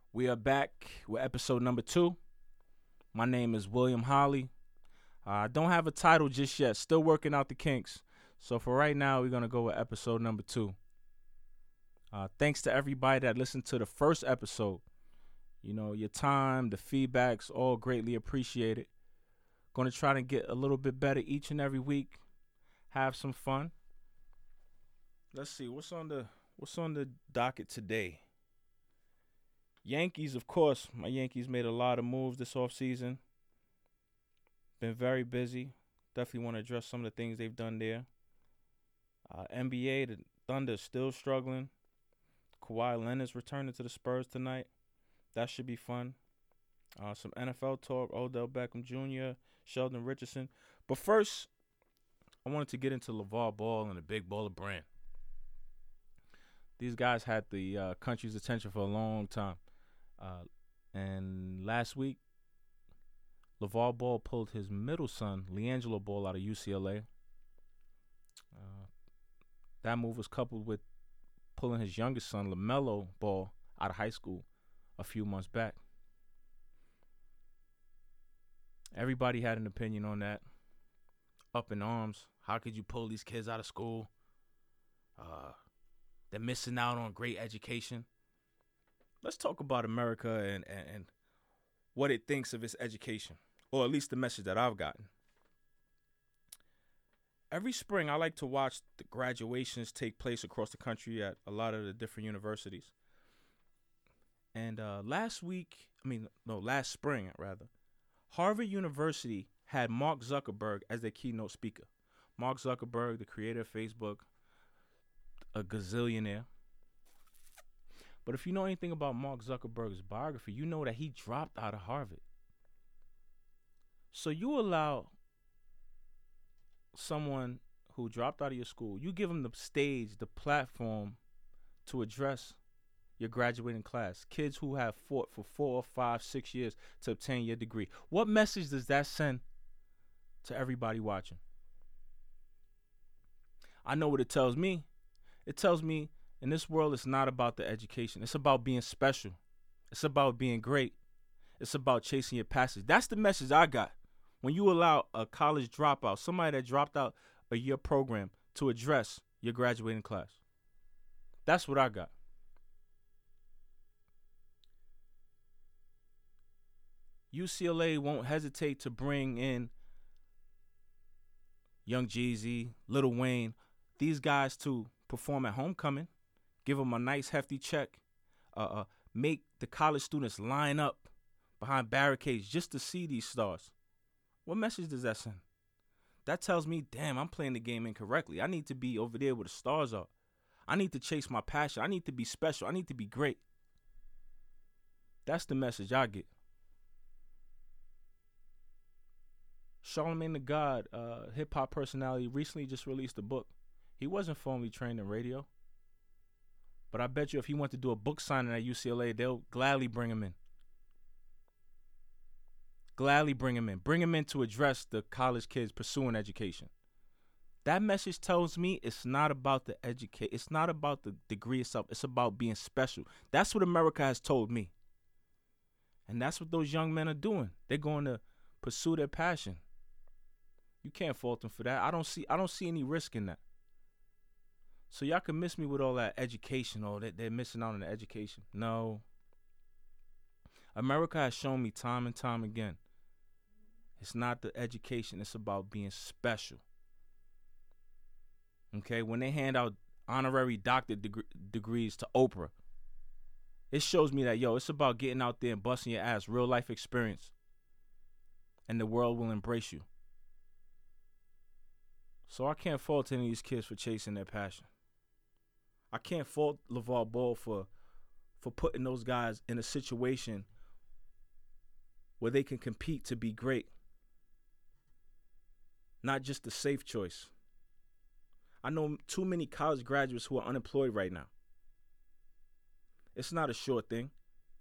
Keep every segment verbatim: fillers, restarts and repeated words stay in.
We are back with episode number two. My name is William Holly. Uh, I don't have a title just yet. Still working out the kinks. So for right now, we're going to go with episode number two. Uh, thanks to everybody that listened to the first episode. You know, your time, the feedback's all greatly appreciated. Going to try to get a little bit better each and every week. Have some fun. Let's see, what's on the what's on the docket today? Yankees, of course. My Yankees made a lot of moves this offseason. Been very busy. Definitely want to address some of the things they've done there. Uh, N B A, the Thunder still struggling. Kawhi Leonard's returning to the Spurs tonight. That should be fun. Uh, some N F L talk. Odell Beckham Junior, Sheldon Richardson. But first, I wanted to get into LeVar Ball and the Big Baller brand. These guys had the uh, country's attention for a long time. Uh, and last week, LeVar Ball pulled his middle son, LiAngelo Ball, out of U C L A. Uh, that move was coupled with pulling his youngest son, LaMelo Ball, out of high school a few months back. Everybody had an opinion on that. Up in arms. How could you pull these kids out of school? Uh, they're missing out on great education. Let's talk about America and, and, and what it thinks of its education, or at least the message that I've gotten. Every spring, I like to watch the graduations take place across the country at a lot of the different universities. And uh, last week, I mean, no, last spring, rather, Harvard University had Mark Zuckerberg as their keynote speaker. Mark Zuckerberg, the creator of Facebook, a gazillionaire. But if you know anything about Mark Zuckerberg's biography, you know that he dropped out of Harvard. So you allow someone who dropped out of your school, you give them the stage, the platform to address your graduating class, kids who have fought for four, five, six years to obtain your degree. What message does that send to everybody watching? I know what it tells me. It tells me in this world, it's not about the education. It's about being special. It's about being great. It's about chasing your passion. That's the message I got. When you allow a college dropout, somebody that dropped out a year program, to address your graduating class. That's what I got. U C L A won't hesitate to bring in Young Jeezy, Lil Wayne, these guys to perform at homecoming, give them a nice hefty check, uh, uh, make the college students line up behind barricades just to see these stars. What message does that send? That tells me, damn, I'm playing the game incorrectly. I need to be over there where the stars are. I need to chase my passion. I need to be special. I need to be great. That's the message I get. Charlamagne the God, uh, hip-hop personality, recently just released a book. He wasn't formally trained in radio. But I bet you if he went to do a book signing at U C L A, they'll gladly bring him in. Gladly bring him in. Bring him in to address the college kids pursuing education. That message tells me it's not about the educate. It's not about the degree itself. It's about being special. That's what America has told me. And that's what those young men are doing. They're going to pursue their passion. You can't fault them for that. I don't see I don't see any risk in that. So y'all can miss me with all that education, or that they're missing out on the education. No. America has shown me time and time again. It's not the education. It's about being special. Okay? When they hand out honorary doctorate deg- degrees to Oprah, it shows me that, yo, it's about getting out there and busting your ass, real life experience. And the world will embrace you. So I can't fault any of these kids for chasing their passion. I can't fault LeVar Ball for for putting those guys in a situation where they can compete to be great. Not just a safe choice. I know too many college graduates who are unemployed right now. It's not a sure thing.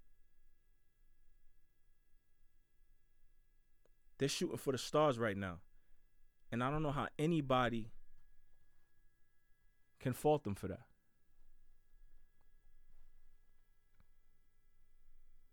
They're shooting for the stars right now. And I don't know how anybody can fault them for that.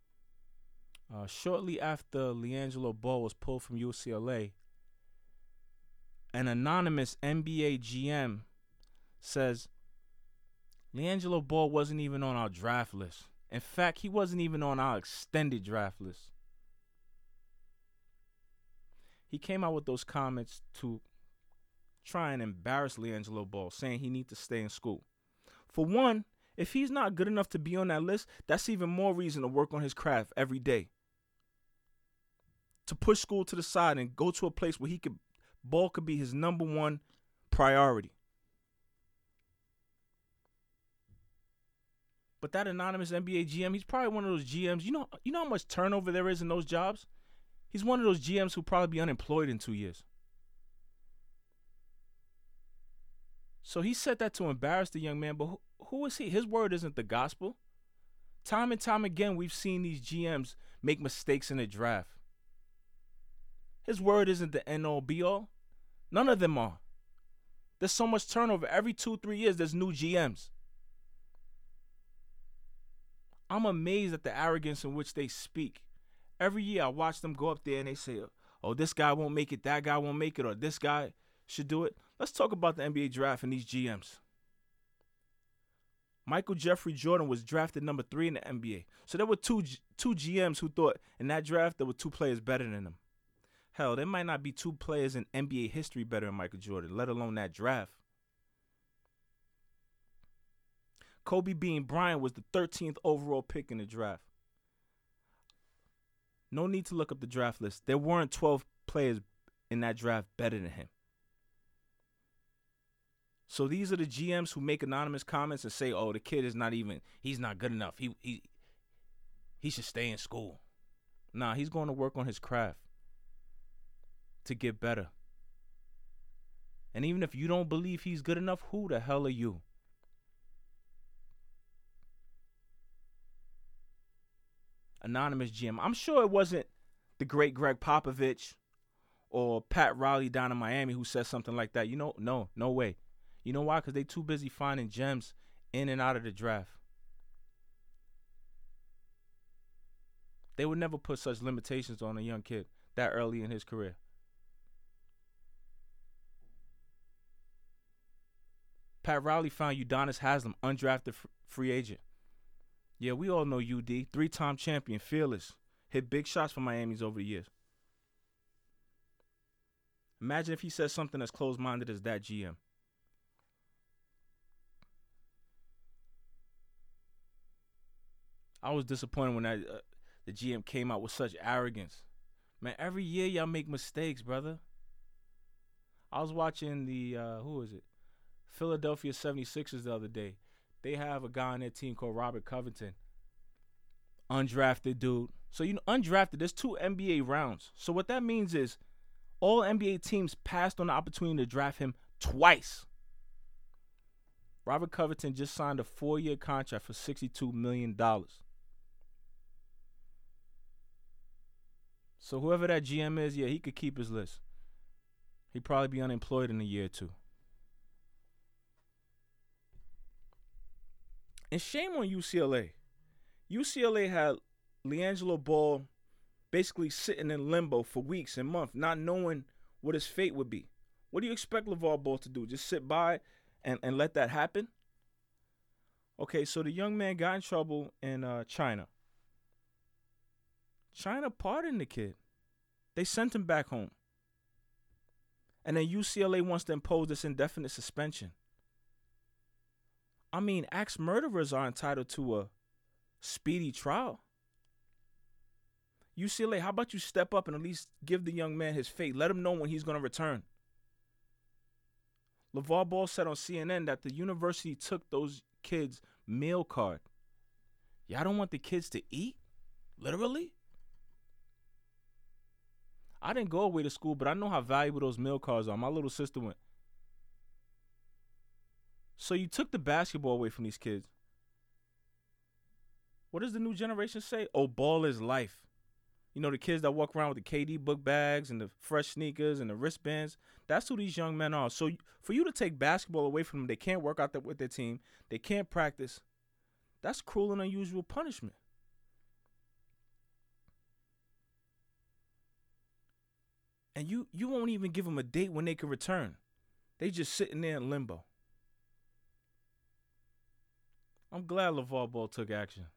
Uh, shortly after LiAngelo Ball was pulled from U C L A, an anonymous N B A G M says LiAngelo Ball wasn't even on our draft list. In fact, he wasn't even on our extended draft list. He came out with those comments to try and embarrass LiAngelo Ball, saying he needs to stay in school. For one, if he's not good enough to be on that list, that's even more reason to work on his craft every day. To push school to the side and go to a place where he could, ball could be his number one priority. But that anonymous N B A G M, he's probably one of those G Ms. You know, you know how much turnover there is in those jobs? He's one of those G Ms who'll probably be unemployed in two years. So he said that to embarrass the young man, but who, who is he? His word isn't the gospel. Time and time again, we've seen these G Ms make mistakes in the draft. His word isn't the end-all, be-all. None of them are. There's so much turnover. Every two, three years, there's new G Ms. I'm amazed at the arrogance in which they speak. Every year, I watch them go up there and they say, oh, this guy won't make it, that guy won't make it, or this guy should do it. Let's talk about the N B A draft and these G Ms. Michael Jeffrey Jordan was drafted number three in the N B A. So there were two, two G Ms who thought in that draft there were two players better than him. Hell, there might not be two players in N B A history better than Michael Jordan, let alone that draft. Kobe Bean Bryant was the thirteenth overall pick in the draft. No need to look up the draft list. There weren't twelve players in that draft better than him. So these are the G Ms who make anonymous comments and say, oh, the kid is not even, he's not good enough. He he he should stay in school. Nah, he's going to work on his craft to get better. And even if you don't believe he's good enough, who the hell are you? Anonymous G M. I'm sure it wasn't the great Greg Popovich or Pat Riley down in Miami who said something like that. You know, no, no way. You know why? Because they too busy finding gems in and out of the draft. They would never put such limitations on a young kid that early in his career. Pat Riley found Udonis Haslem, undrafted f- free agent. Yeah, we all know U D, three-time champion, fearless, hit big shots for Miami's over the years. Imagine if he says something as closed-minded as that G M. I was disappointed when that, uh, the G M came out with such arrogance. Man, every year y'all make mistakes, brother. I was watching the, uh, who is it? Philadelphia seventy-sixers the other day. They have a guy on their team called Robert Covington. Undrafted dude. So, you know, undrafted, there's two N B A rounds. So what that means is all N B A teams passed on the opportunity to draft him twice. Robert Covington just signed a four-year contract for sixty-two million dollars. So whoever that G M is, yeah, he could keep his list. He'd probably be unemployed in a year or two. And shame on U C L A. U C L A had LiAngelo Ball basically sitting in limbo for weeks and months, not knowing what his fate would be. What do you expect LeVar Ball to do? Just sit by and, and let that happen? Okay, so the young man got in trouble in uh, China. China pardoned the kid. They sent him back home. And then U C L A wants to impose this indefinite suspension. I mean, axe murderers are entitled to a speedy trial. U C L A, how about you step up and at least give the young man his fate? Let him know when he's going to return. LeVar Ball said on C N N that the university took those kids' meal card. Y'all don't want the kids to eat? Literally? I didn't go away to school, but I know how valuable those meal cards are. My little sister went. So you took the basketball away from these kids. What does the new generation say? Oh, ball is life. You know, the kids that walk around with the K D book bags and the fresh sneakers and the wristbands. That's who these young men are. So for you to take basketball away from them, they can't work out with their team. They can't practice. That's cruel and unusual punishment. And you, you won't even give them a date when they can return. They just sitting there in limbo. I'm glad LeVar Ball took action.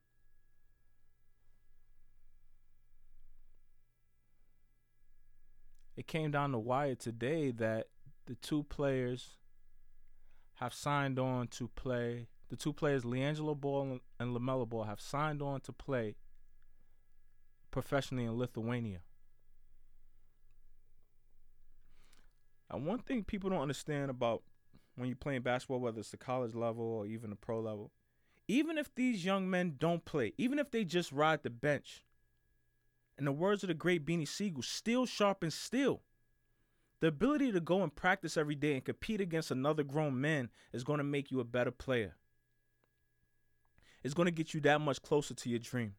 It came down the wire today that the two players have signed on to play. The two players, LiAngelo Ball and LaMelo Ball, have signed on to play professionally in Lithuania. And one thing people don't understand about when you're playing basketball, whether it's the college level or even the pro level, even if these young men don't play, even if they just ride the bench, in the words of the great Beanie Siegel, steel sharpens steel. The ability to go and practice every day and compete against another grown man is going to make you a better player. It's going to get you that much closer to your dream.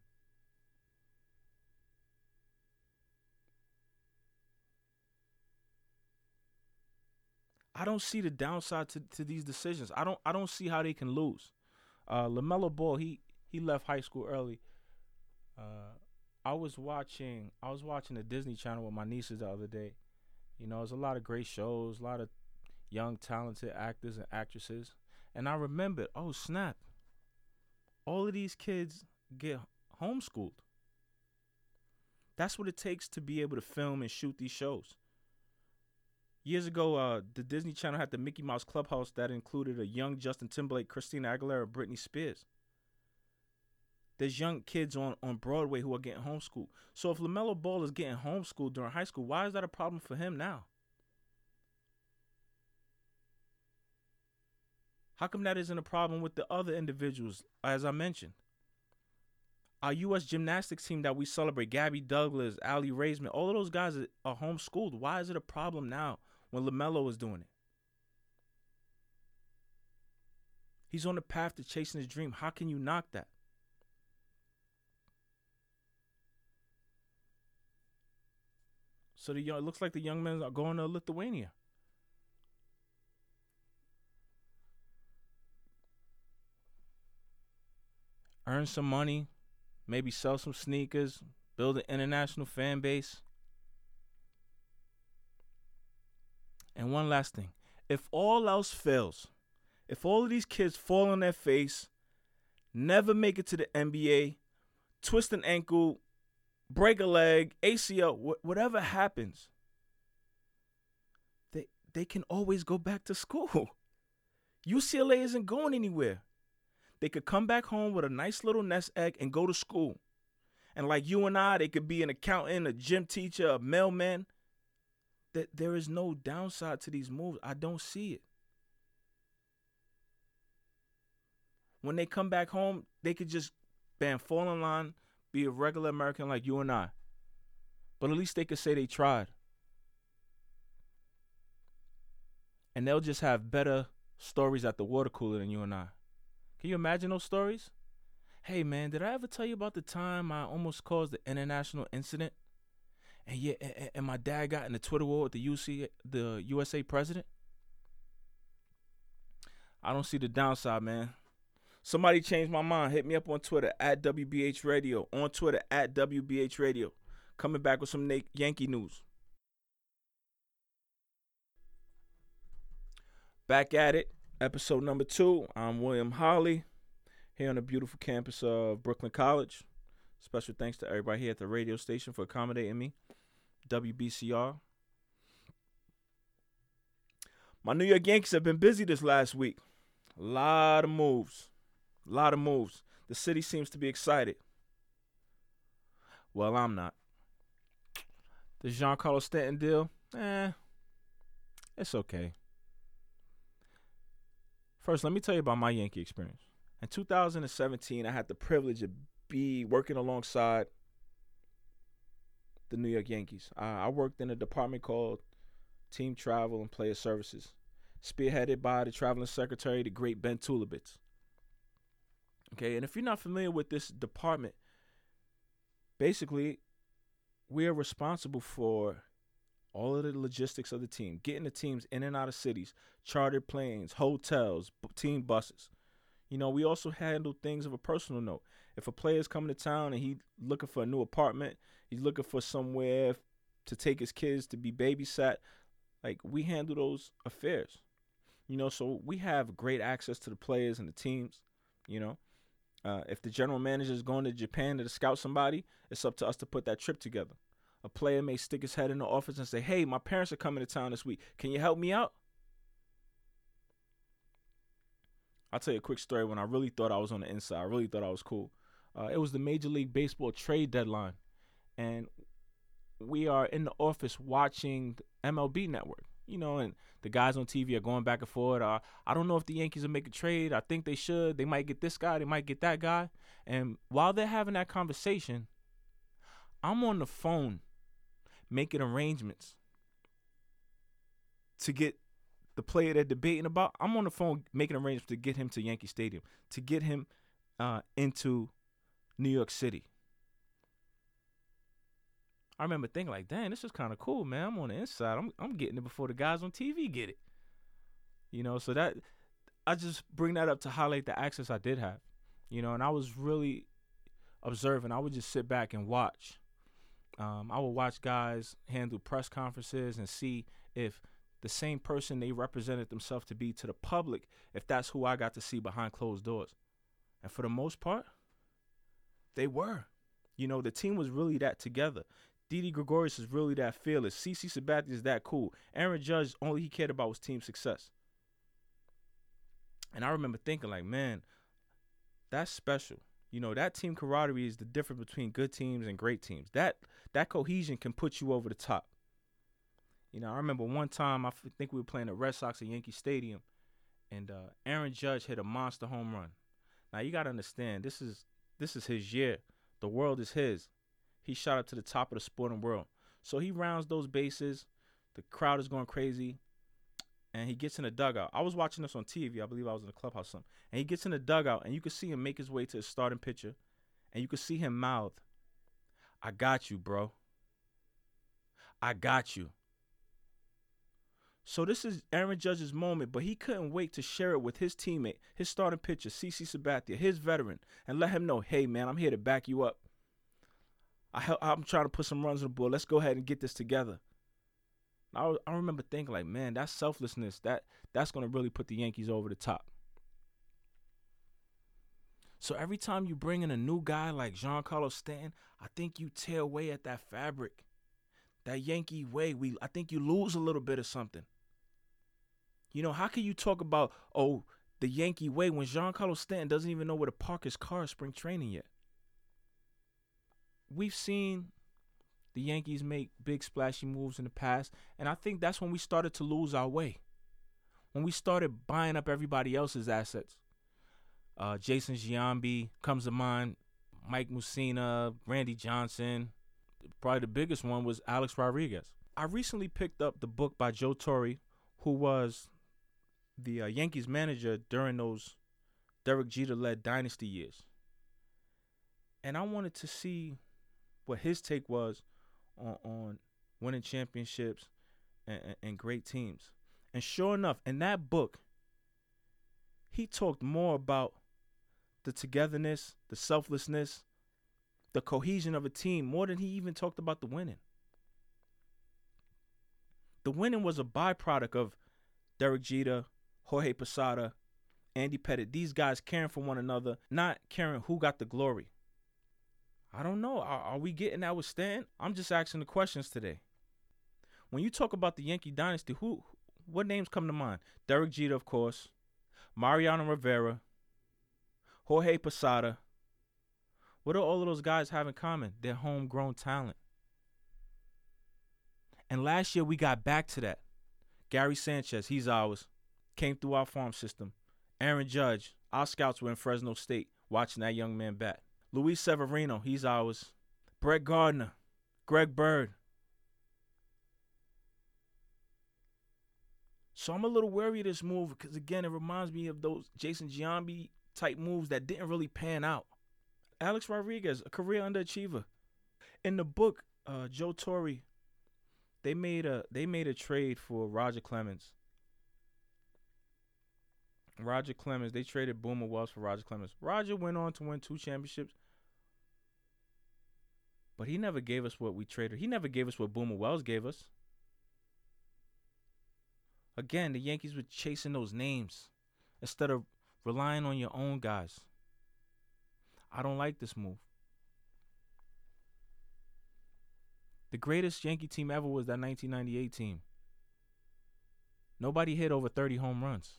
I don't see the downside to, to these decisions. I don't I don't see how they can lose. Uh, LaMelo Ball, he he left high school early. Uh, I was watching I was watching the Disney Channel with my nieces the other day. You know, there's a lot of great shows, a lot of young, talented actors and actresses. And I remembered, oh, snap. All of these kids get homeschooled. That's what it takes to be able to film and shoot these shows. Years ago, uh, the Disney Channel had the Mickey Mouse Clubhouse that included a young Justin Timberlake, Christina Aguilera, Britney Spears. There's young kids on, on Broadway who are getting homeschooled. So if LaMelo Ball is getting homeschooled during high school, why is that a problem for him now? How come that isn't a problem with the other individuals, as I mentioned? Our U S gymnastics team that we celebrate, Gabby Douglas, Allie Raisman, all of those guys are, are homeschooled. Why is it a problem now when LaMelo is doing it? He's on the path to chasing his dream. How can you knock that? So the young, it looks like the young men are going to Lithuania. Earn some money, maybe sell some sneakers, build an international fan base. And one last thing. If all else fails, if all of these kids fall on their face, never make it to the N B A, twist an ankle, break a leg, A C L, wh- whatever happens, they they can always go back to school. U C L A isn't going anywhere. They could come back home with a nice little nest egg and go to school. And like you and I, they could be an accountant, a gym teacher, a mailman. That there is no downside to these moves. I don't see it. When they come back home, they could just, bam, fall in line, be a regular American like you and I. But at least they could say they tried. And they'll just have better stories at the water cooler than you and I. Can you imagine those stories? Hey, man, did I ever tell you about the time I almost caused an international incident? And yeah, and, and my dad got in the Twitter war with the U C, the U S A president? I don't see the downside, man. Somebody changed my mind. Hit me up on Twitter, at W B H Radio. On Twitter, at W B H Radio. Coming back with some na- Yankee news. Back at it. Episode number two. I'm William Holly, here on the beautiful campus of Brooklyn College. Special thanks to everybody here at the radio station for accommodating me. W B C R. My New York Yankees have been busy this last week. A lot of moves. A lot of moves. The city seems to be excited. Well, I'm not. The Giancarlo Stanton deal, eh, it's okay. First, let me tell you about my Yankee experience. In two thousand seventeen, I had the privilege of be working alongside the New York Yankees. Uh, I worked in a department called Team Travel and Player Services, spearheaded by the traveling secretary, the great Ben Tulibitz. Okay, and if you're not familiar with this department, basically, we are responsible for all of the logistics of the team, getting the teams in and out of cities, chartered planes, hotels, b- team buses. You know, we also handle things of a personal note. If a player is coming to town and he's looking for a new apartment, he's looking for somewhere to take his kids to be babysat. Like, we handle those affairs, you know, so we have great access to the players and the teams, you know. Uh, if the general manager is going to Japan to scout somebody, it's up to us to put that trip together. A player may stick his head in the office and say, hey, my parents are coming to town this week. Can you help me out? I'll tell you a quick story when I really thought I was on the inside. I really thought I was cool. Uh, it was the Major League Baseball trade deadline, and we are in the office watching the M L B Network, you know, and the guys on T V are going back and forth. Uh, I don't know if the Yankees will make a trade. I think they should. They might get this guy. They might get that guy. And while they're having that conversation, I'm on the phone making arrangements to get the player they're debating about. I'm on the phone making arrangements to get him to Yankee Stadium, to get him uh, into New York City. I remember thinking like, dang, this is kind of cool, man. I'm on the inside. I'm I'm getting it before the guys on T V get it. You know, so that I just bring that up to highlight the access I did have. You know, and I was really observing. I would just sit back and watch. Um, I would watch guys handle press conferences and see if the same person they represented themselves to be to the public, if that's who I got to see behind closed doors. And for the most part, they were. You know, the team was really that together. Didi Gregorius is really that fearless. CeCe Sabathia is that cool. Aaron Judge, all he cared about was team success. And I remember thinking like, man, that's special. You know, that team camaraderie is the difference between good teams and great teams. That that cohesion can put you over the top. You know, I remember one time, I think we were playing the Red Sox at Yankee Stadium, and uh, Aaron Judge hit a monster home run. Now, you got to understand, this is this is his year. The world is his. He shot up to the top of the sporting world. So he rounds those bases. The crowd is going crazy. And he gets in the dugout. I was watching this on T V. I believe I was in the clubhouse or something. And he gets in the dugout, and you could see him make his way to his starting pitcher. And you could see him mouth, I got you, bro. I got you. So this is Aaron Judge's moment, but he couldn't wait to share it with his teammate, his starting pitcher, CeCe Sabathia, his veteran, and let him know, hey, man, I'm here to back you up. I, I'm trying to put some runs on the board. Let's go ahead and get this together. I, I remember thinking like, man, that selflessness, that that's going to really put the Yankees over the top. So every time you bring in a new guy like Giancarlo Stanton, I think you tear away at that fabric, that Yankee way. We, I think you lose a little bit of something. You know, how can you talk about, oh, the Yankee way when Giancarlo Stanton doesn't even know where to park his car at spring training yet? We've seen the Yankees make big splashy moves in the past, and I think that's when we started to lose our way. When we started buying up everybody else's assets. Uh, Jason Giambi comes to mind, Mike Mussina, Randy Johnson. Probably the biggest one was Alex Rodriguez. I recently picked up the book by Joe Torre, who was the uh, Yankees manager during those Derek Jeter-led dynasty years. And I wanted to see what his take was on, on winning championships and, and, and great teams. And sure enough, in that book, he talked more about the togetherness, the selflessness, the cohesion of a team, more than he even talked about the winning. The winning was a byproduct of Derek Jeter, Jorge Posada, Andy Pettitte, these guys caring for one another, not caring who got the glory. I don't know. Are, are we getting that with Stan? I'm just asking the questions today. When you talk about the Yankee dynasty, who, what names come to mind? Derek Jeter, of course. Mariano Rivera. Jorge Posada. What do all of those guys have in common? They're homegrown talent. And last year we got back to that. Gary Sanchez, he's ours. Came through our farm system. Aaron Judge, our scouts were in Fresno State watching that young man bat. Luis Severino, he's ours. Brett Gardner, Greg Bird. So I'm a little wary of this move because, again, it reminds me of those Jason Giambi type moves that didn't really pan out. Alex Rodriguez, a career underachiever. In the book, uh, Joe Torre, they made a they made a trade for Roger Clemens. Roger Clemens, they traded Boomer Wells for Roger Clemens. Roger went on to win two championships. But he never gave us what we traded. He never gave us what Boomer Wells gave us. Again, the Yankees were chasing those names instead of relying on your own guys. I don't like this move. The greatest Yankee team ever was that nineteen ninety-eight team. Nobody hit over thirty home runs.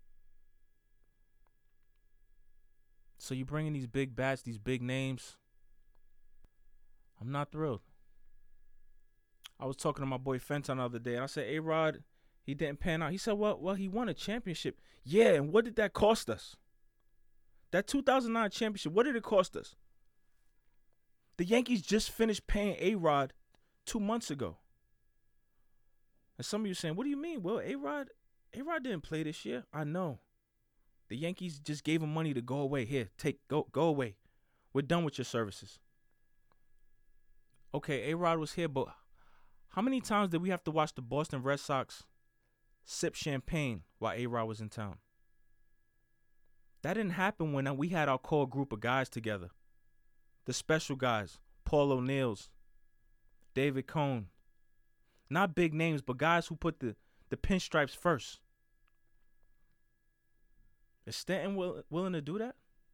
So you bring in these big bats, these big names. I'm not thrilled. I was talking to my boy Fenton the other day, and I said, A-Rod, he didn't pan out. He said, well, well, he won a championship. Yeah, and what did that cost us? That two thousand nine championship, what did it cost us? The Yankees just finished paying A-Rod two months ago. And some of you are saying, what do you mean? Well, A-Rod, A-Rod didn't play this year. I know. The Yankees just gave him money to go away. Here, take, go, go away. We're done with your services. Okay, A-Rod was here, but how many times did we have to watch the Boston Red Sox sip champagne while A-Rod was in town? That didn't happen when we had our core group of guys together. The special guys, Paul O'Neill's, David Cone. Not big names, but guys who put the, the pinstripes first. Is Stanton will, willing to do that?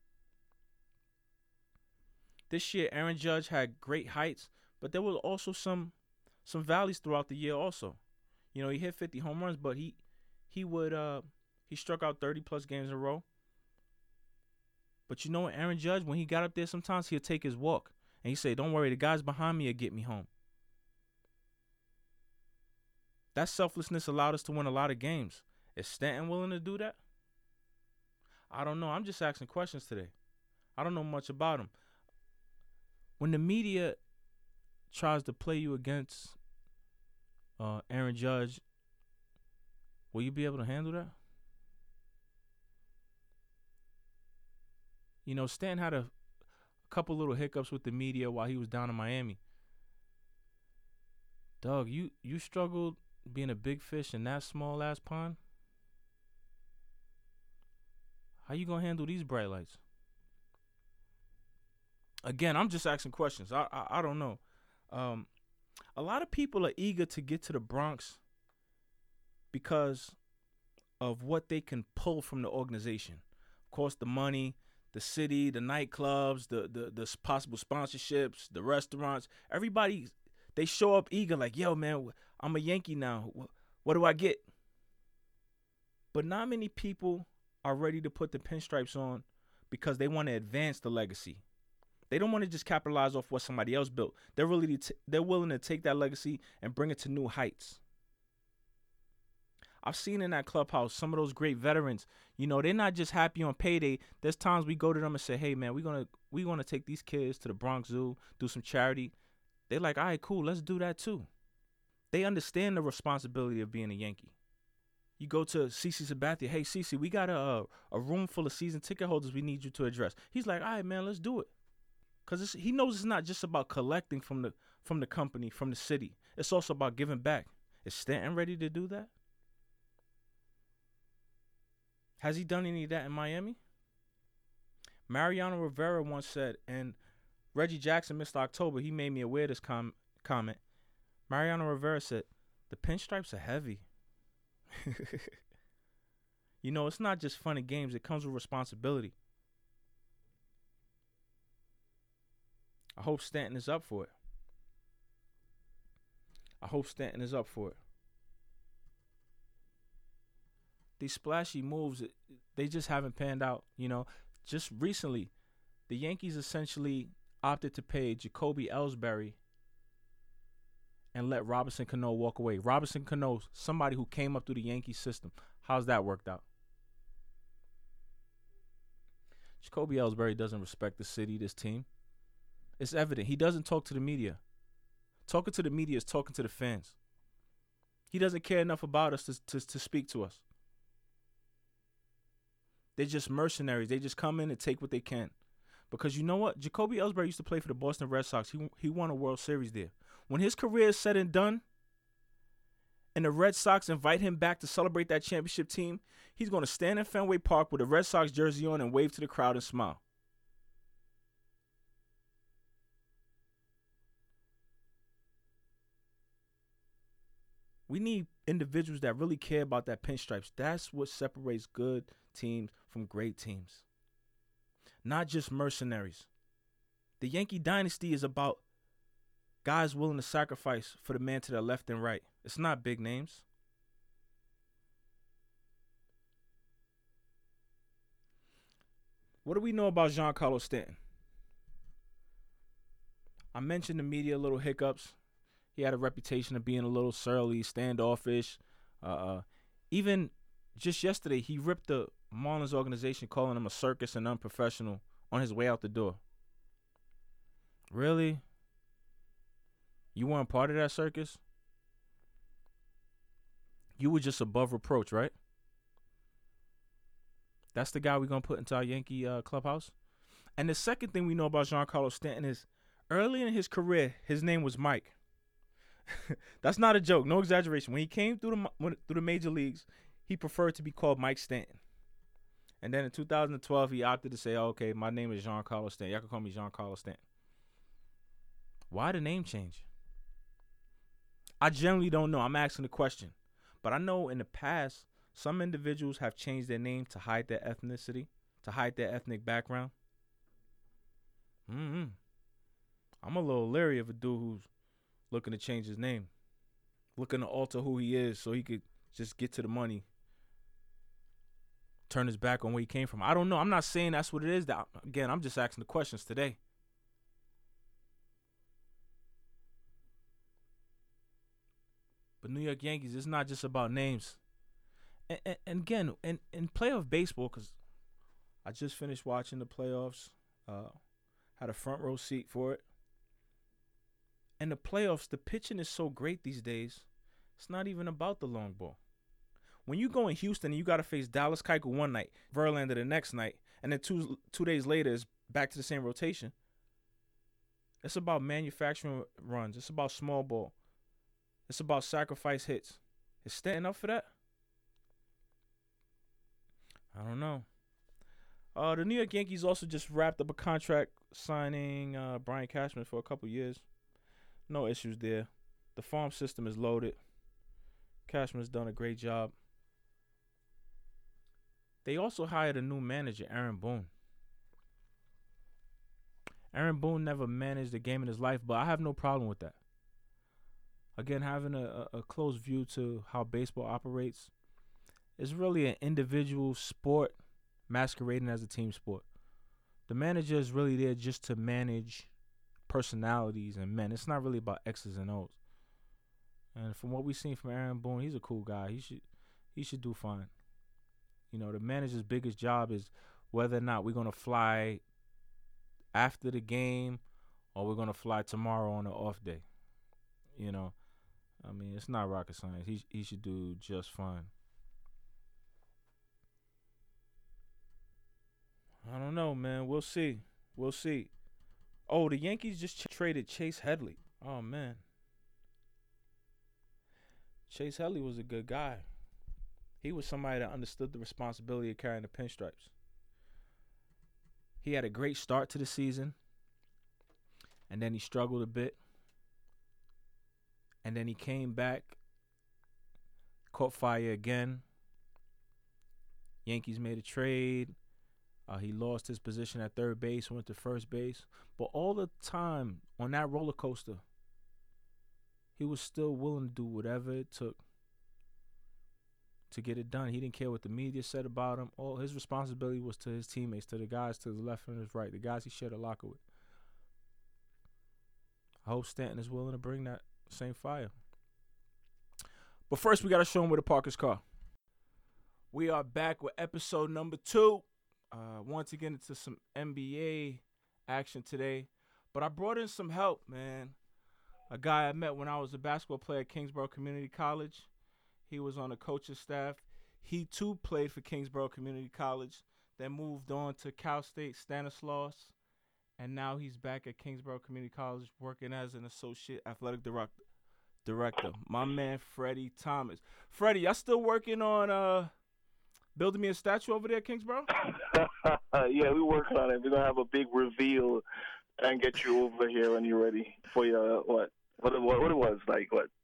This year, Aaron Judge had great heights, but there were also some some valleys throughout the year also. You know, he hit fifty home runs, but he he would uh he struck out thirty plus games in a row. But you know what, Aaron Judge, when he got up there, sometimes he'll take his walk and he say, "Don't worry, the guys behind me will get me home." That selflessness allowed us to win a lot of games. Is Stanton willing to do that? I don't know. I'm just asking questions today. I don't know much about him. When the media tries to play you against uh, Aaron Judge, will you be able to handle that? You know, Stanton had a, a couple little hiccups with the media while he was down in Miami. Doug, you, you struggled being a big fish in that small-ass pond? How you gonna handle these bright lights? Again, I'm just asking questions. I I, I don't know. Um, a lot of people are eager to get to the Bronx because of what they can pull from the organization. Of course, the money, the city, the nightclubs, the the the possible sponsorships, the restaurants. Everybody, they show up eager, like, yo, man, I'm a Yankee now. What do I get? But not many people are ready to put the pinstripes on because they want to advance the legacy. They don't want to just capitalize off what somebody else built. They're really t- they're willing to take that legacy and bring it to new heights. I've seen in that clubhouse some of those great veterans. You know, they're not just happy on payday. There's times we go to them and say, "Hey, man, we're gonna we gonna take these kids to the Bronx Zoo, do some charity." They're like, "All right, cool, let's do that too." They understand the responsibility of being a Yankee. You go to CeCe Sabathia, "Hey, CeCe, we got a a room full of season ticket holders we need you to address." He's like, "All right, man, let's do it." Because he knows it's not just about collecting from the from the company, from the city. It's also about giving back. Is Stanton ready to do that? Has he done any of that in Miami? Mariano Rivera once said, and Reggie Jackson, Mister October, he made me aware of this com- comment. Mariano Rivera said, "The pinstripes are heavy." You know, it's not just fun and games. It comes with responsibility. I hope Stanton is up for it. I hope Stanton is up for it. These splashy moves, they just haven't panned out. You know, just recently, the Yankees essentially opted to pay Jacoby Ellsbury and let Robinson Cano walk away. Robinson Cano, somebody who came up through the Yankee system. How's that worked out? Jacoby Ellsbury doesn't respect the city, this team. It's evident. He doesn't talk to the media. Talking to the media is talking to the fans. He doesn't care enough about us to, to, to speak to us. They're just mercenaries. They just come in and take what they can. Because you know what? Jacoby Ellsbury used to play for the Boston Red Sox. He, he won a World Series there. When his career is said and done, and the Red Sox invite him back to celebrate that championship team, he's going to stand in Fenway Park with a Red Sox jersey on and wave to the crowd and smile. We need individuals that really care about that pinstripes. That's what separates good teams from great teams. Not just mercenaries. The Yankee dynasty is about guys willing to sacrifice for the man to their left and right. It's not big names. What do we know about Giancarlo Stanton? I mentioned the media little hiccups. He had a reputation of being a little surly, standoffish. Uh, even just yesterday, he ripped the Marlins organization, calling them a circus and unprofessional on his way out the door. Really? You weren't part of that circus? You were just above reproach, right? That's the guy we're going to put into our Yankee uh, clubhouse? And the second thing we know about Giancarlo Stanton is early in his career, his name was Mike. That's not a joke, no exaggeration. When he came through the when, through the major leagues, he preferred to be called Mike Stanton. And then in two thousand twelve, he opted to say, oh, okay, my name is Giancarlo Stanton. Y'all can call me Giancarlo Stanton. Why the name change? I generally don't know. I'm asking the question. But I know in the past, some individuals have changed their name to hide their ethnicity, to hide their ethnic background. Mm-hmm. I'm a little leery of a dude who's looking to change his name, looking to alter who he is so he could just get to the money, turn his back on where he came from. I don't know. I'm not saying that's what it is. That, again, I'm just asking the questions today. But New York Yankees, it's not just about names. And, and, and again, in, in playoff baseball, because I just finished watching the playoffs, uh, had a front row seat for it. In the playoffs, the pitching is so great these days, it's not even about the long ball. When you go in Houston and you got to face Dallas Keuchel one night, Verlander the next night, and then two two days later it's back to the same rotation, it's about manufacturing runs. It's about small ball. It's about sacrifice hits. Is Stanton up for that? I don't know. Uh, the New York Yankees also just wrapped up a contract signing uh, Brian Cashman for a couple years. No issues there. The farm system is loaded. Cashman's done a great job. They also hired a new manager, Aaron Boone. Aaron Boone never managed a game in his life, but I have no problem with that. Again, having a, a close view to how baseball operates, it's really an individual sport masquerading as a team sport. The manager is really there just to manage personalities and men. It's not really about X's and O's. And from what we've seen from Aaron Boone, he's a cool guy. He should he should do fine. You know, the manager's biggest job is whether or not we're going to fly after the game or we're going to fly tomorrow on an off day. You know, I mean, it's not rocket science. He he should do just fine. I don't know, man. We'll see. We'll see. Oh, the Yankees just ch- traded Chase Headley. Oh, man. Chase Headley was a good guy. He was somebody that understood the responsibility of carrying the pinstripes. He had a great start to the season, and then he struggled a bit. And then he came back, caught fire again. Yankees made a trade. Uh, he lost his position at third base, went to first base. But all the time on that roller coaster, he was still willing to do whatever it took to get it done. He didn't care what the media said about him. All his responsibility was to his teammates, to the guys to his left and his right, the guys he shared a locker with. I hope Stanton is willing to bring that same fire. But first, we got to show him where to park his car. We are back with episode number two. Uh, wanted to get into some N B A action today, but I brought in some help, man. A guy I met when I was a basketball player at Kingsborough Community College. He was on the coaching staff. He, too, played for Kingsborough Community College, then moved on to Cal State Stanislaus, and now he's back at Kingsborough Community College working as an associate athletic direct- director. My man, Freddie Thomas. Freddie, y'all still working on uh, building me a statue over there at Kingsborough? Yeah, we're working on it. We're going to have a big reveal and get you over here when you're ready for your, what, what, what, what it was, like, what,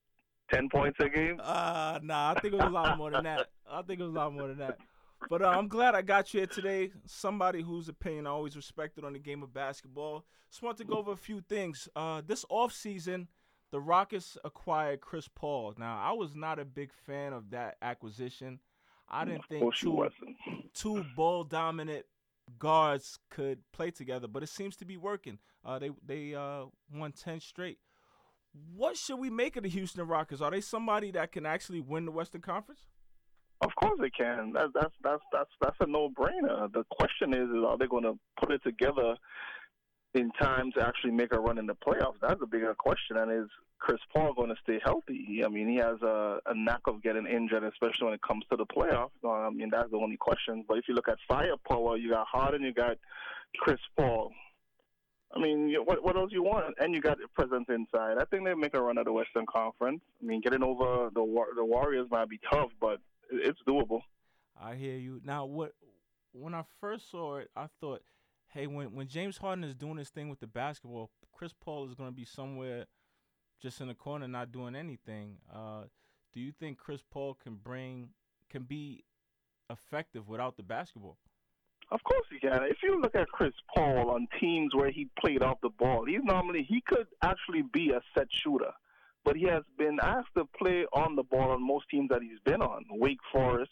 ten points a game? Uh, nah, I think it was a lot more than that. I think it was a lot more than that. But uh, I'm glad I got you here today. Somebody whose opinion I always respected on the game of basketball. Just want to go over a few things. Uh, this offseason, the Rockets acquired Chris Paul. Now, I was not a big fan of that acquisition. I didn't think two, two ball-dominant guards could play together, but it seems to be working. Uh, they they uh, won ten straight. What should we make of the Houston Rockets? Are they somebody that can actually win the Western Conference? Of course they can. That, that's that's that's that's a no-brainer. The question is, is are they going to put it together in time to actually make a run in the playoffs? That's a bigger question. And is Chris Paul going to stay healthy? I mean, he has a, a knack of getting injured, especially when it comes to the playoffs. I mean, that's the only question. But if you look at firepower, you got Harden, you got Chris Paul. I mean, what what else you want? And you got the presence inside. I think they make a run at the Western Conference. I mean, getting over the the Warriors might be tough, but it's doable. I hear you. Now, what when I first saw it, I thought, hey, when when James Harden is doing his thing with the basketball, Chris Paul is going to be somewhere just in the corner not doing anything. Uh, do you think Chris Paul can bring can be effective without the basketball? Of course he can. If you look at Chris Paul on teams where he played off the ball, he's normally he could actually be a set shooter. But he has been asked to play on the ball on most teams that he's been on. Wake Forest,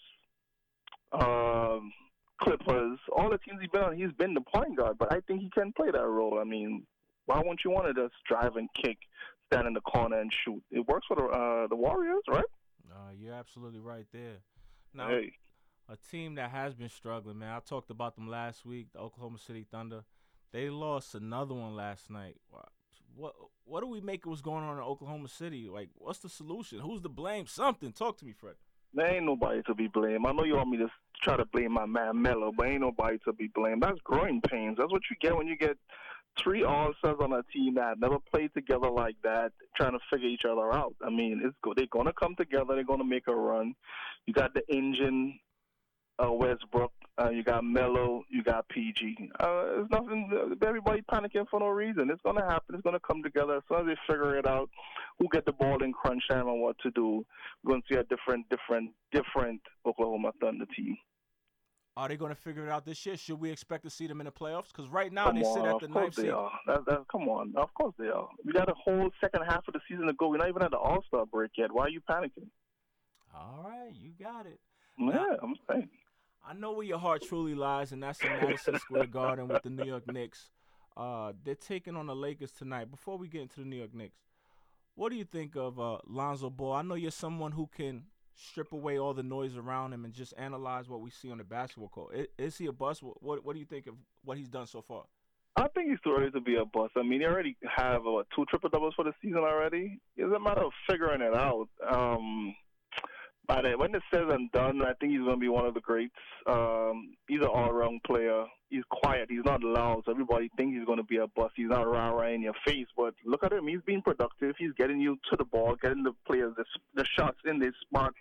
um, Clippers, all the teams he's been on, he's been the point guard. But I think he can play that role. I mean, why wouldn't you want to just drive and kick, stand in the corner and shoot? It works for the, uh, the Warriors, right? Uh, you're absolutely right there. Now, hey. A team that has been struggling, man. I talked about them last week, the Oklahoma City Thunder. They lost another one last night. What what do we make of what's going on in Oklahoma City? Like, what's the solution? Who's to blame? Something. Talk to me, Fred. There ain't nobody to be blamed. I know you want me to try to blame my man Melo, but ain't nobody to be blamed. That's growing pains. That's what you get when you get three All-Stars on a team that never played together like that, trying to figure each other out. I mean, it's go- they're going to come together. They're going to make a run. You got the engine. Uh, Westbrook, uh, you got Melo, you got P G. Uh, it's nothing. Uh, everybody panicking for no reason. It's going to happen. It's going to come together as soon as they figure it out. Who get the ball in crunch time and what to do? We're going to see a different, different, different Oklahoma Thunder team. Are they going to figure it out this year? Should we expect to see them in the playoffs? Because right now come they on, sit at the ninth seed. Of course they are. That, that, come on. Of course they are. We got a whole second half of the season to go. We're not even at the All-Star break yet. Why are you panicking? All right, you got it. Yeah, now, I'm saying. I know where your heart truly lies, and that's in Madison Square Garden with the New York Knicks. Uh, they're taking on the Lakers tonight. Before we get into the New York Knicks, what do you think of uh, Lonzo Ball? I know you're someone who can strip away all the noise around him and just analyze what we see on the basketball court. Is, is he a bust? What What do you think of what he's done so far? I think he's too early to be a bust. I mean, he already have uh, two triple doubles for the season already. It's a matter of figuring it out. Um, By the, when it's said and done, I think he's going to be one of the greats. Um, he's an all-around player. He's quiet. He's not loud. So everybody thinks he's going to be a bust. He's not rah-rah in your face. But look at him. He's being productive. He's getting you to the ball, getting the players the, the shots in their spots.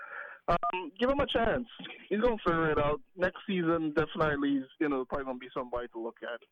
Um, give him a chance. He's going to figure it out. Next season, definitely, he's, you know, probably going to be somebody to look at.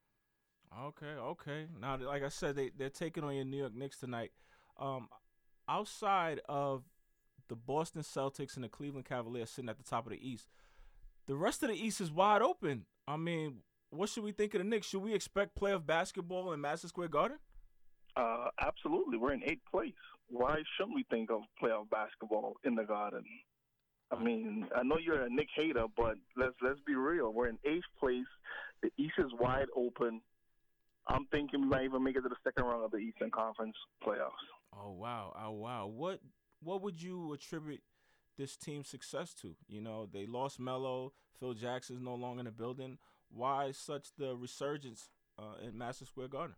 Okay, okay. Now, like I said, they, they're taking on your New York Knicks tonight. Um, outside of the Boston Celtics and the Cleveland Cavaliers sitting at the top of the East, the rest of the East is wide open. I mean, what should we think of the Knicks? Should we expect playoff basketball in Madison Square Garden? Uh, absolutely. We're in eighth place. Why shouldn't we think of playoff basketball in the Garden? I mean, I know you're a Knicks hater, but let's let's be real. We're in eighth place. The East is wide open. I'm thinking we might even make it to the second round of the Eastern Conference playoffs. Oh wow! Oh wow! What what would you attribute this team's success to? You know, they lost Melo. Phil Jackson's no longer in the building. Why such the resurgence uh, in Madison Square Garden?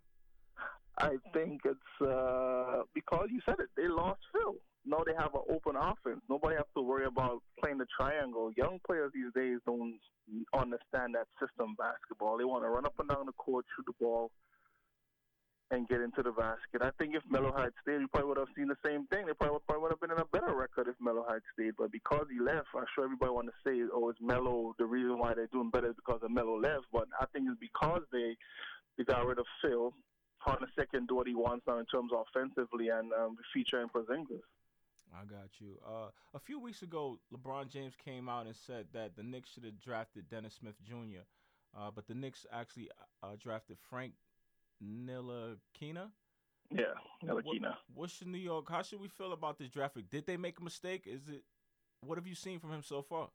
I think it's uh, because you said it. They lost Phil. Now they have an open offense. Nobody has to worry about playing the triangle. Young players these days don't understand that system basketball. They want to run up and down the court, shoot the ball, and get into the basket. I think if Melo had stayed, we probably would have seen the same thing. They probably, probably would have been in a better record if Melo had stayed. But because he left, I'm sure everybody want to say, oh, it's Melo. The reason why they're doing better is because of Melo left. But I think it's because they, they got rid of Phil. Hornacek can do what he wants now in terms of offensively, and um, featuring Porzingis. I got you. Uh, a few weeks ago, LeBron James came out and said that the Knicks should have drafted Dennis Smith Junior Uh, but the Knicks actually uh, drafted Frank Ntilikina. Yeah, Ntilikina. What, what should New York? How should we feel about this draft? Did they make a mistake? Is it? What have you seen from him so far?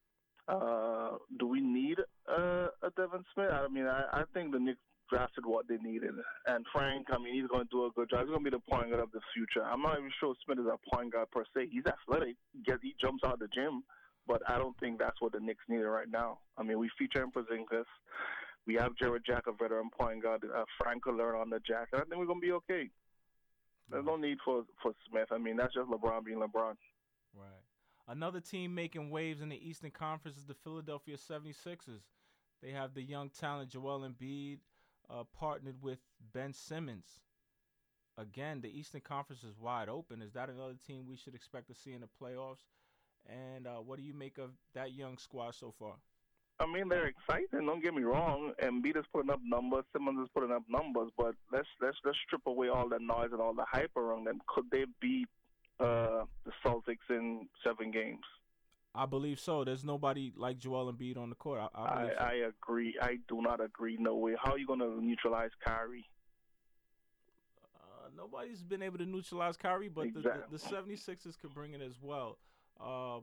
Uh, do we need uh, a Devin Smith? I mean, I, I think the Knicks drafted what they needed. And Frank, I mean, he's going to do a good job. He's going to be the point guard of the future. I'm not even sure Smith is a point guard per se. He's athletic. He, gets, he jumps out of the gym. But I don't think that's what the Knicks needed right now. I mean, we feature him Porzingis. We have Jared Jack, a veteran point guard. Uh, Frank will learn on the Jack. And I think we're going to be okay. There's no need for, for Smith. I mean, that's just LeBron being LeBron. Right. Another team making waves in the Eastern Conference is the Philadelphia seventy-sixers. They have the young talent Joel Embiid uh, partnered with Ben Simmons. Again, the Eastern Conference is wide open. Is that another team we should expect to see in the playoffs? And uh, what do you make of that young squad so far? I mean, they're exciting. Don't get me wrong. Embiid is putting up numbers. Simmons is putting up numbers. But let's let's let's strip away all the noise and all the hype around them. Could they beat uh, the Celtics in seven games? I believe so. There's nobody like Joel Embiid on the court. I, I, I, so. I agree. I do not agree. No way. How are you going to neutralize Kyrie? Uh, nobody's been able to neutralize Kyrie, but exactly. the, the, the seventy-sixers could bring it as well. Uh,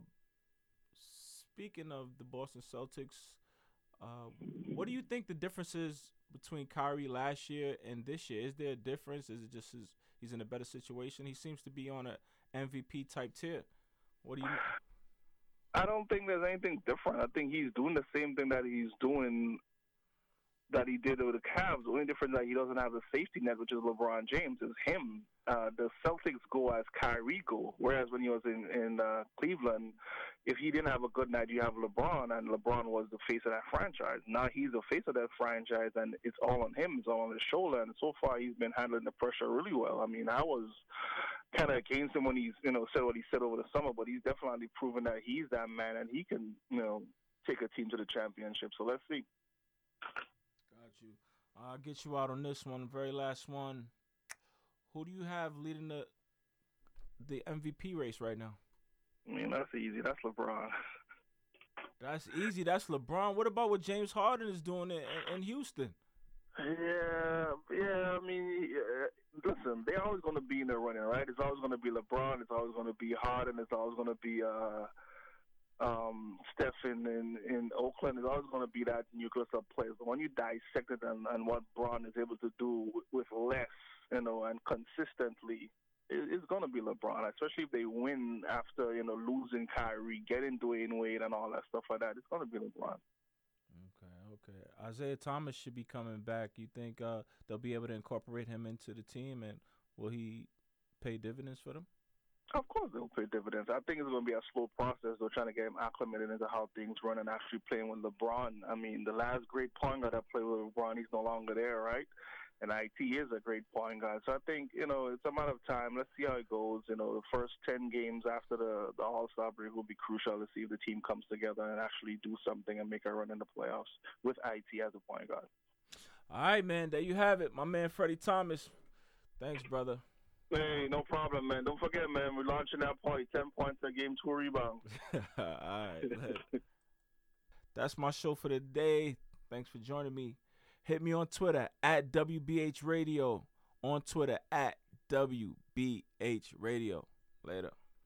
speaking of the Boston Celtics, uh, what do you think the difference is between Kyrie last year and this year? Is there a difference? Is it just his, he's in a better situation? He seems to be on a M V P type tier. What do you? I don't think there's anything different. I think he's doing the same thing that he's doing that he did with the Cavs. The only difference is that he doesn't have the safety net, which is LeBron James, is him. Uh, the Celtics go as Kyrie go, whereas when he was in, in uh, Cleveland, if he didn't have a good night, you have LeBron, and LeBron was the face of that franchise. Now he's the face of that franchise, and it's all on him. It's all on his shoulder, and so far he's been handling the pressure really well. I mean, I was kind of against him when he's, you know, said what he said over the summer, but he's definitely proven that he's that man, and he can, you know, take a team to the championship. So let's see. Got you. I'll get you out on this one. Very last one. Who do you have leading the the M V P race right now? I mean, that's easy. That's LeBron. That's easy. That's LeBron. What about what James Harden is doing in, in Houston? Yeah, yeah. I mean, yeah. Listen, they're always going to be in the running, right? It's always going to be LeBron. It's always going to be Harden. It's always going to be uh, um, Stephen in, in Oakland. It's always going to be that nucleus of players. But when you dissect it and, and what Bron is able to do with less, you know, and consistently, it, it's going to be LeBron, especially if they win after, you know, losing Kyrie, getting Dwayne Wade and all that stuff like that. It's going to be LeBron. Okay, okay. Isaiah Thomas should be coming back. You think uh, they'll be able to incorporate him into the team, and will he pay dividends for them? Of course they'll pay dividends. I think it's going to be a slow process. They're trying to get him acclimated into how things run and actually playing with LeBron. I mean, the last great point guard that played with LeBron, he's no longer there, right? And I T is a great point guard. So I think, you know, it's a matter of time. Let's see how it goes. You know, the first ten games after the, the All-Star break will be crucial to see if the team comes together and actually do something and make a run in the playoffs with I T as a point guard. All right, man. There you have it. My man, Freddie Thomas. Thanks, brother. Hey, no problem, man. Don't forget, man, we're launching that party. ten points a game, two rebounds. All right. That's my show for the day. Thanks for joining me. Hit me on Twitter at W B H Radio. On Twitter at W B H Radio. Later.